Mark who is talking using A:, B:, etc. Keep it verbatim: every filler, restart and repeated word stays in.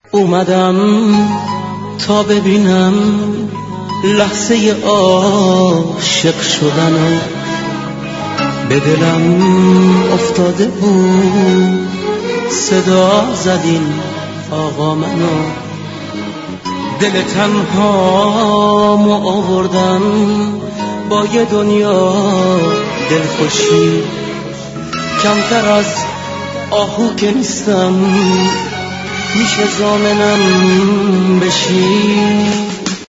A: اومدم تا ببینم لحظه عاشق شدنو، به دلم افتاده بود صدا زدین آقا منو. دل تنهامو آوردم با یه دنیا دلخوشی، کمتر از آهو که نیستم، میشه ضامنم بشی.